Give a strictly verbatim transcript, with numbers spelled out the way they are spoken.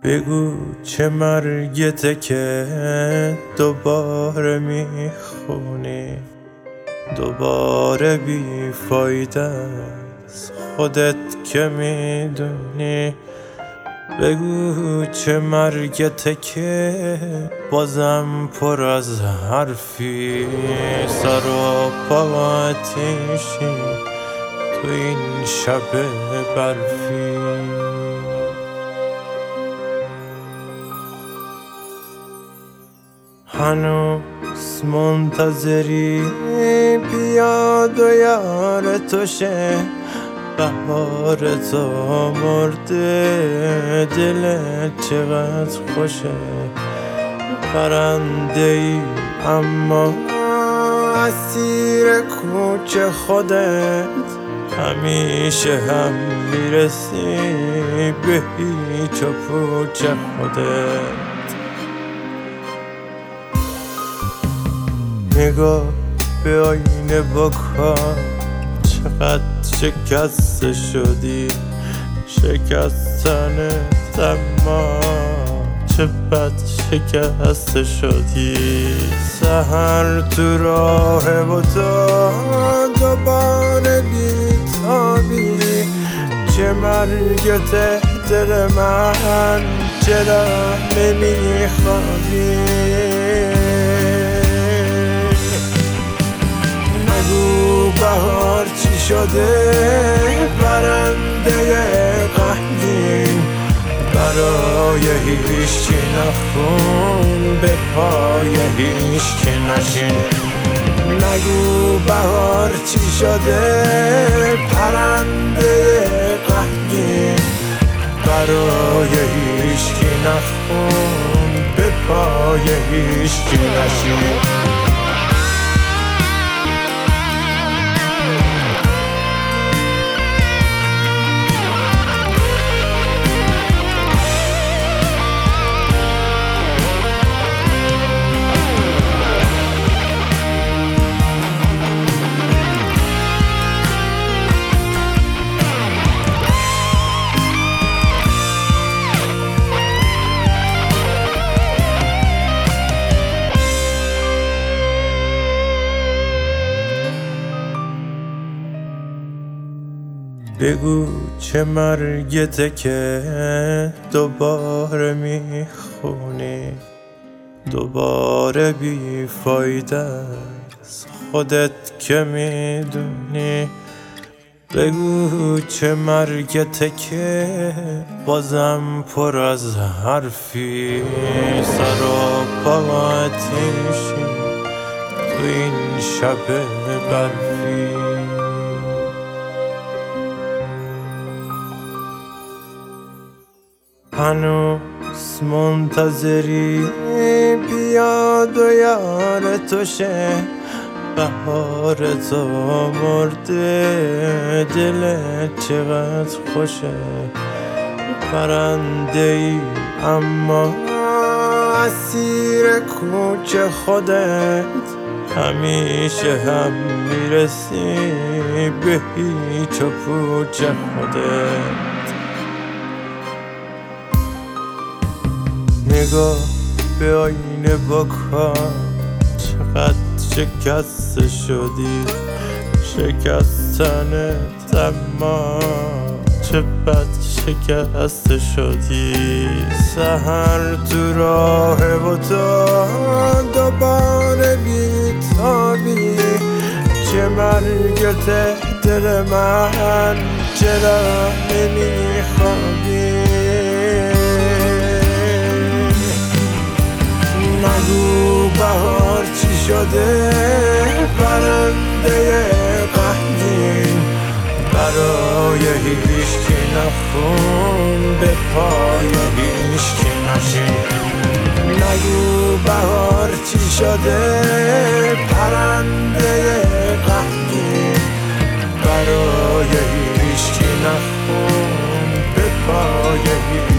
بگو چه مرگته که دوباره میخونی، دوباره بیفایده است خودت که میدونی. بگو چه مرگته که بازم پر از حرفی، سر و پا آتیشی تو این شب برفی. هنوز منتظری بیاد و یار تو شه، بهار تو مرده دلت چقدر خوشه. پرنده ای اما اسیر کوچه خودت، همیشه هم میرسی به هیچ و پوچ خودت. نگاه به آینه بکن چقدر شکسته شدی، شکستنت اما چه بد شکسته شدی. سحر تو راه و تو دوباره بیتابی، چه مرگته دل من چرا نمیخوابی. نگو بهار چی شده پرنده غمگین، برای هیچکی نخون به پای هیچکی نشین. نگو بهار چی شده پرنده غمگین، برای هیچکی نخون به پای هیچکی نشین. بگو چه مرگته که دوباره میخونی، دوباره بیفایده است خودت که میدونی. بگو چه مرگته که بازم پر از حرفی، سر و پا آتیشی تو این شب برفی. هنوز منتظری بیاد و یار تو شه، بهار تو مرده دلت چقدر خوشه. پرنده ای اما اسیر کوچه خودت، همیشه هم میرسی به هیچ و پوچ خودت. نگاه به آینه بکن چقدر شکسته شدی، شکستنت اما چه بد شکسته شدی. سحر تو راه و تو دوباره بیتابی، چه مرگته دل من چرا نمیخوابی. نگو بهار چی شده پرنده غمگین، برای هیچکی نخون به پای هیچکی نشین. نگو بهار چی شده پرنده غمگین، برای هیچکی نخون به پای هیچکی